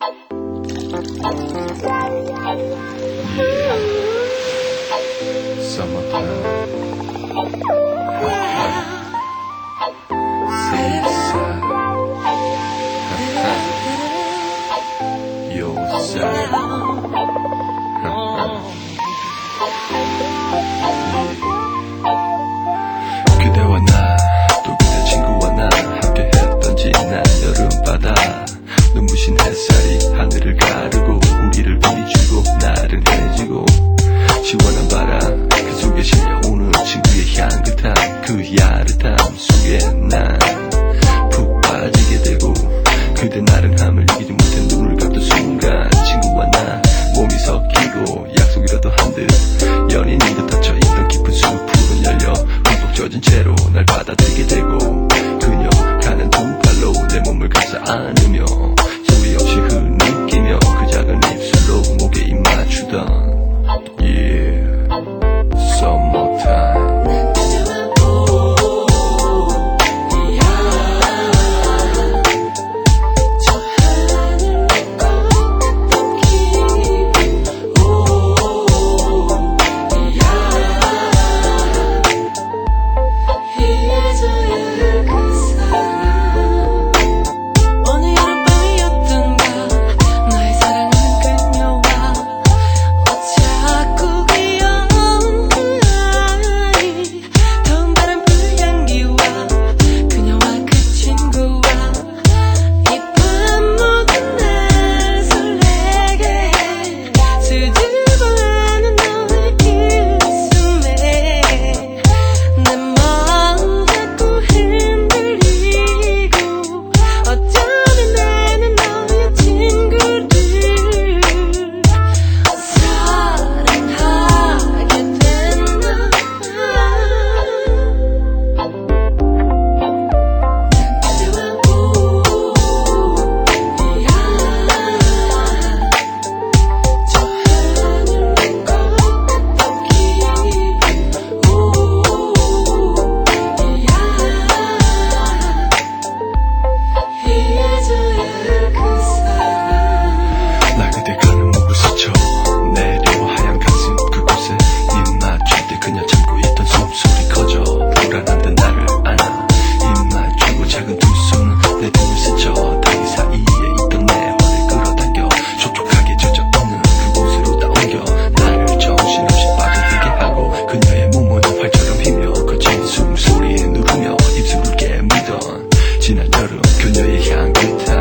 그대와 나, 또 그대 친구와 나 함께 했던 지난 여름바다. 눈부신 햇살이 하늘을 가르고 우리를 비추고 나른해지고 시원한 바람 그 속에 실려오는 친구의 향긋한 그 야릇함 속에 난 푹 빠지게 되고 그대 나른함을 이기지 못해 눈을 감던 순간 친구와 나 몸이 섞이고 약속이라도 한 듯 연인이 듯 닫혀있던 깊은 숲으로 열려 흠뻑 젖은 채로 날 받아들이게 되고 그녀 가는 두 발로 내 몸을 감싸 안으며 소리 없이 흐느끼며 그 작은 입술로 목에 입 맞추던 Yeah, summertime. 지난 여름 그녀의 향긋한